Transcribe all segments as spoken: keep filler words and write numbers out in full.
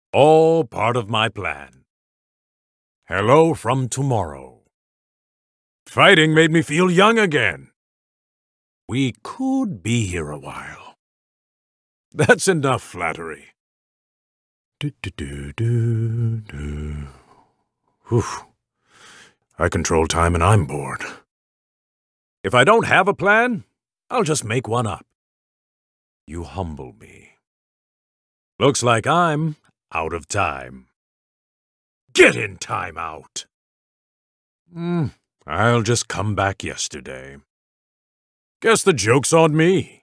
All part of my plan. Hello from tomorrow. Fighting made me feel young again. We could be here a while. That's enough flattery. Do, do, do, do, do. Whew. I control time and I'm bored. If I don't have a plan, I'll just make one up. You humble me. Looks like I'm out of time. Get in time out! Hmm, I'll just come back yesterday. Guess the joke's on me.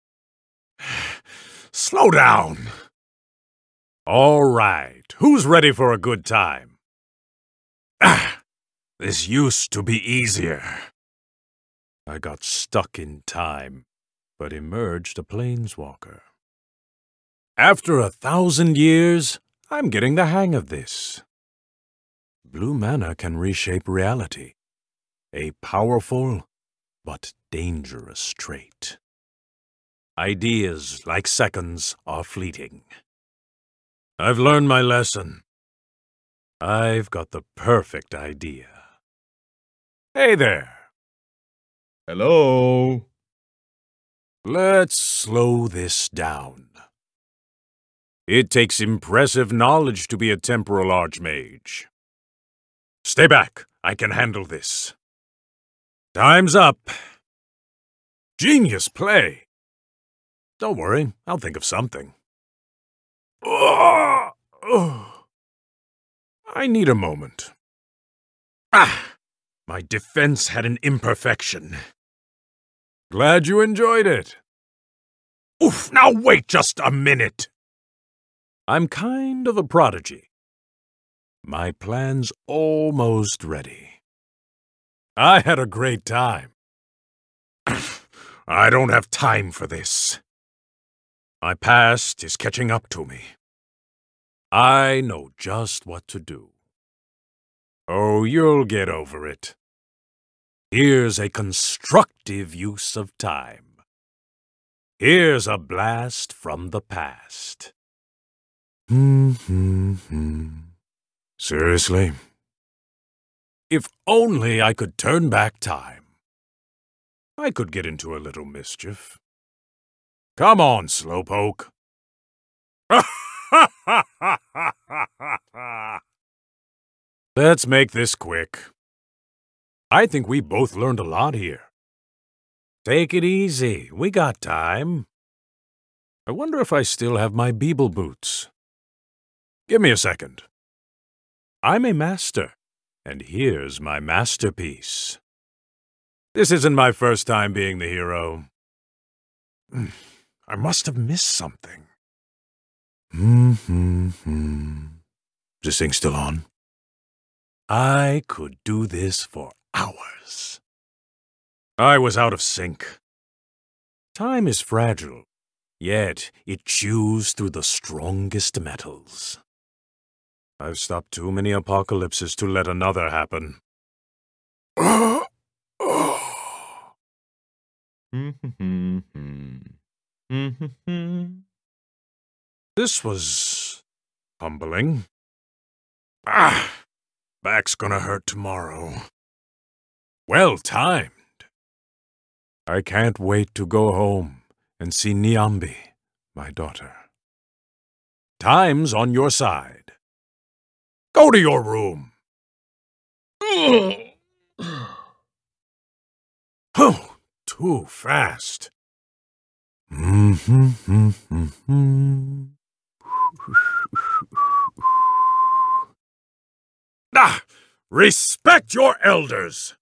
Slow down! All right, who's ready for a good time? Ah, this used to be easier. I got stuck in time, but emerged a planeswalker. After a thousand years, I'm getting the hang of this. Blue mana can reshape reality. A powerful but dangerous trait. Ideas, like seconds, are fleeting. I've learned my lesson. I've got the perfect idea. Hey there. Hello? Let's slow this down. It takes impressive knowledge to be a temporal archmage. Stay back. I can handle this. Time's up. Genius play. Don't worry, I'll think of something. Oh, oh. I need a moment. Ah! My defense had an imperfection. Glad you enjoyed it. Oof, now wait just a minute. I'm kind of a prodigy. My plan's almost ready. I had a great time. I don't have time for this. My past is catching up to me. I know just what to do. Oh, you'll get over it. Here's a constructive use of time. Here's a blast from the past. Hmm, hmm, hmm. Seriously? If only I could turn back time. I could get into a little mischief. Come on, Slowpoke. Let's make this quick. I think we both learned a lot here. Take it easy. We got time. I wonder if I still have my Beeble boots. Give me a second. I'm a master, and here's my masterpiece. This isn't my first time being the hero. I must have missed something. Hmm, hmm, hmm. Is this thing still on? I could do this for hours. I was out of sync. Time is fragile, yet it chews through the strongest metals. I've stopped too many apocalypses to let another happen. This was humbling. Ah, back's gonna hurt tomorrow. Well timed. I can't wait to go home and see Niambi, my daughter. Time's on your side. Go to your room. Oh, too fast. Ah, respect your elders.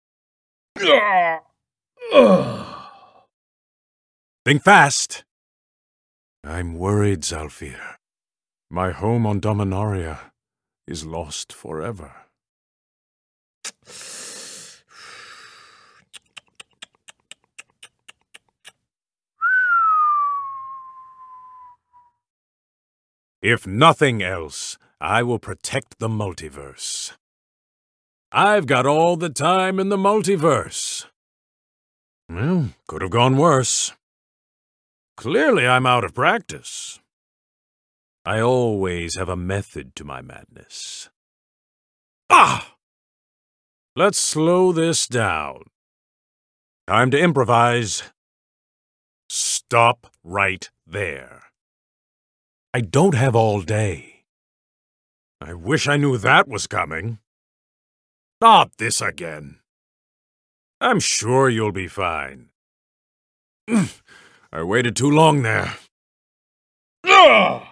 Think fast. I'm worried, Zhalfir. My home on Dominaria is lost forever. If nothing else, I will protect the multiverse. I've got all the time in the multiverse. Well, could have gone worse. Clearly I'm out of practice. I always have a method to my madness. Ah! Let's slow this down. Time to improvise. Stop right there. I don't have all day. I wish I knew that was coming. Not this again. I'm sure you'll be fine. I waited too long there. Ugh!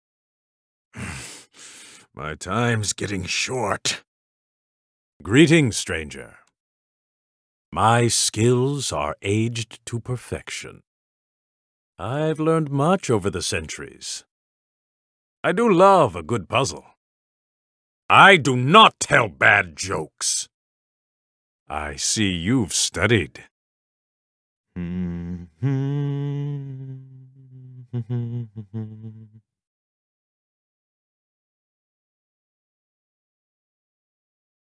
My time's getting short. Greetings, stranger. My skills are aged to perfection. I've learned much over the centuries. I do love a good puzzle. I do not tell bad jokes. I see you've studied.